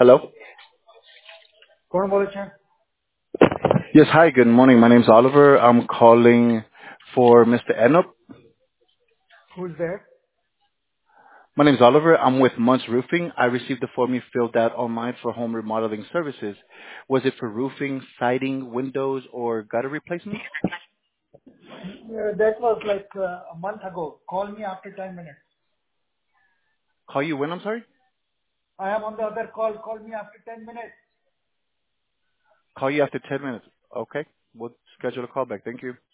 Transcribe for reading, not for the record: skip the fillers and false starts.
Hello? कौन बोले छे? Yes, hi, good morning. My name's Oliver. I'm calling for Mr. Enup. Who is there? My name's Oliver. I'm with Muntz Roofing. I received the form you filled out online for home remodeling services. Was it for roofing, siding, windows, or gutter replacements? That was like a month ago. Call me after 10 minutes. Call you when, I'm sorry? I am on the other call. Call me after 10 minutes. Call you after 10 minutes. Okay. We'll schedule a call back. Thank you.